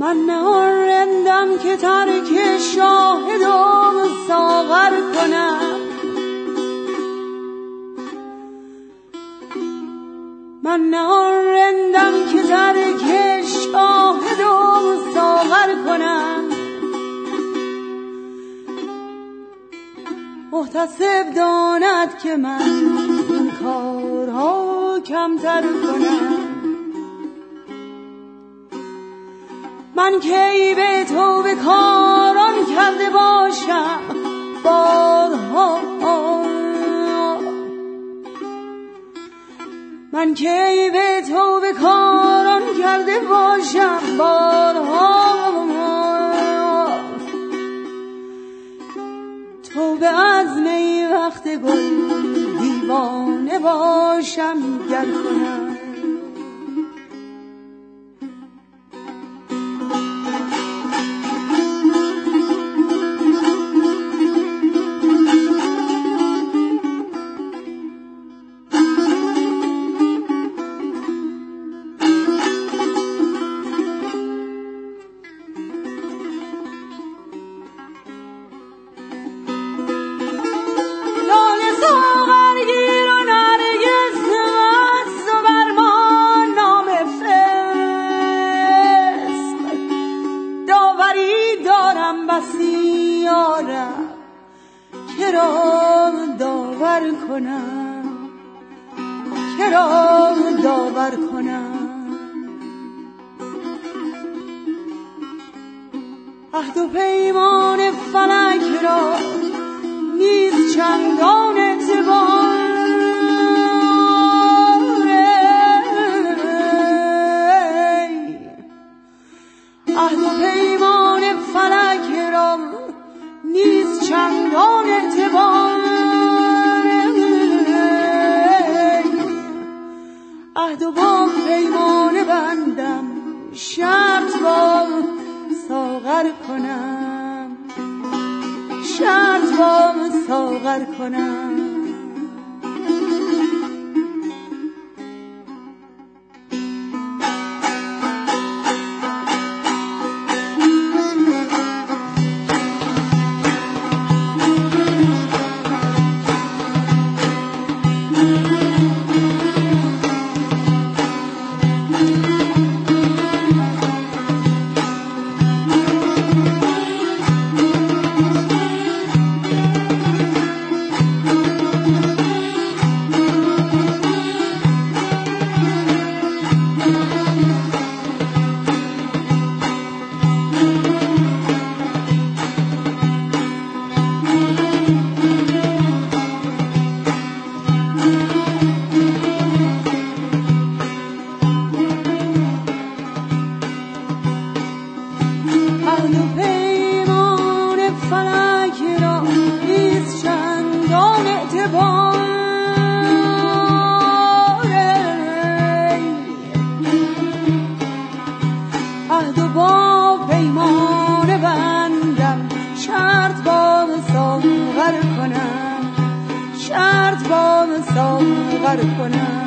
من نه رندم که ترک شاهدم ساغر کنم، من نه رندم که ترک شاهدم ساغر کنم. محتسب داند که من این کارها کمتر کنم. من کی به تو به کاران کرده باشم بارها، من کی به تو به کاران کرده باشم بارها. تو به عزم وقت گل دیوانه باشم گر کنم. کرا داور کنم. عهد و پیمان فلک را نیز چندان اعتبار، عهد و پیمان فلک را نیز چندان اعتبار. عهد و با پیمانه بندم شرط با ساغر کنم، شرط با ساغر کنم. شرط با ساغر کنم.